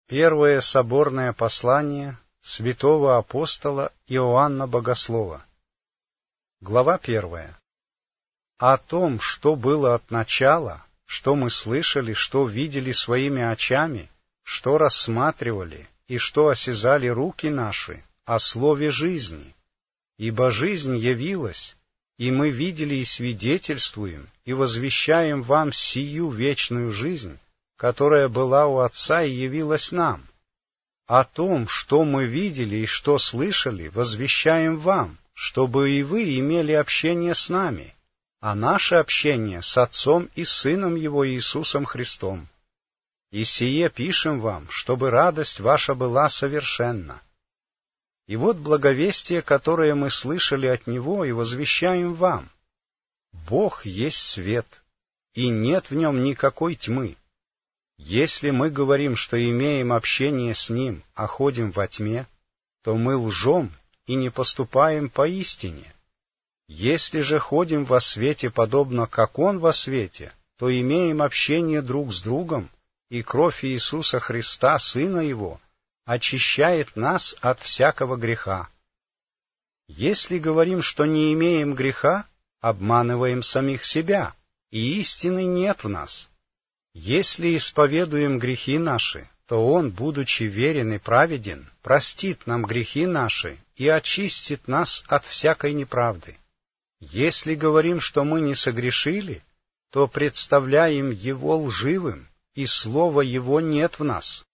Первое соборное послание святого апостола Иоанна Богослова. Глава 1. О том, что было от начала, что мы слышали, что видели своими очами, что рассматривали и что осязали руки наши, о слове жизни. Ибо жизнь явилась, и мы видели и свидетельствуем, и возвещаем вам сию вечную жизнь, которая была у Отца и явилась нам. О том, что мы видели и что слышали, возвещаем вам, чтобы и вы имели общение с нами, а наше общение с Отцом и Сыном Его Иисусом Христом. И сие пишем вам, чтобы радость ваша была совершенна. И вот благовестие, которое мы слышали от Него и возвещаем вам. Бог есть свет, и нет в нем никакой тьмы. Если мы говорим, что имеем общение с Ним, а ходим во тьме, то мы лжем и не поступаем поистине. Если же ходим во свете, подобно как Он во свете, то имеем общение друг с другом, и кровь Иисуса Христа, Сына Его, очищает нас от всякого греха. Если говорим, что не имеем греха, обманываем самих себя, и истины нет в нас. Если исповедуем грехи наши, то Он, будучи верен и праведен, простит нам грехи наши и очистит нас от всякой неправды. Если говорим, что мы не согрешили, то представляем Его лживым, и слова Его нет в нас.